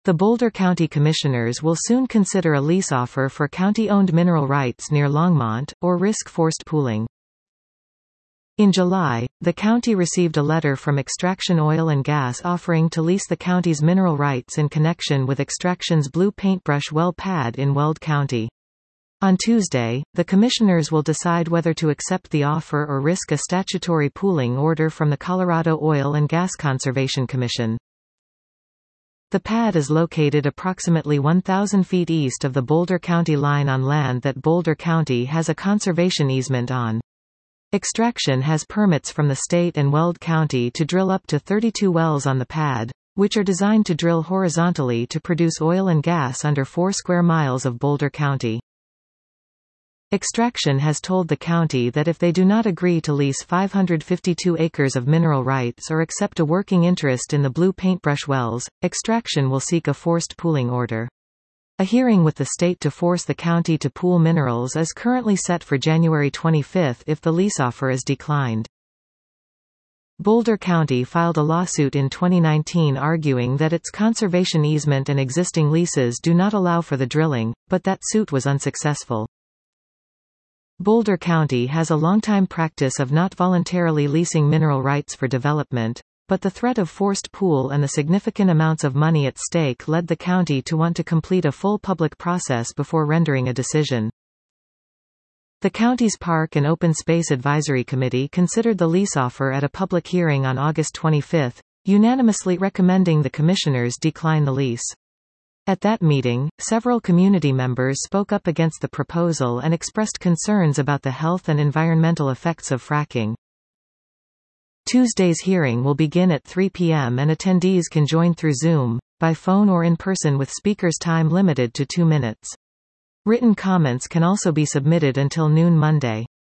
The Boulder County Commissioners will soon consider a lease offer for county-owned mineral rights near Longmont, or risk forced pooling. In July, the county received a letter from Extraction Oil and Gas offering to lease the county's mineral rights in connection with Extraction's Blue Paintbrush well pad in Weld County. On Tuesday, the commissioners will decide whether to accept the offer or risk a statutory pooling order from the Colorado Oil and Gas Conservation Commission. The pad is located approximately 1,000 feet east of the Boulder County line on land that Boulder County has a conservation easement on. Extraction has permits from the state and Weld County to drill up to 32 wells on the pad, which are designed to drill horizontally to produce oil and gas under 4 square miles of Boulder County. Extraction has told the county that if they do not agree to lease 552 acres of mineral rights or accept a working interest in the Blue Paintbrush wells, Extraction will seek a forced pooling order. A hearing with the state to force the county to pool minerals is currently set for January 25 if the lease offer is declined. Boulder County filed a lawsuit in 2019 arguing that its conservation easement and existing leases do not allow for the drilling, but that suit was unsuccessful. Boulder County has a longtime practice of not voluntarily leasing mineral rights for development, but the threat of forced pool and the significant amounts of money at stake led the county to want to complete a full public process before rendering a decision. The county's Park and Open Space Advisory Committee considered the lease offer at a public hearing on August 25, unanimously recommending the commissioners decline the lease. At that meeting, several community members spoke up against the proposal and expressed concerns about the health and environmental effects of fracking. Tuesday's hearing will begin at 3 p.m. and attendees can join through Zoom, by phone or in person with speakers' time limited to 2 minutes. Written comments can also be submitted until noon Monday.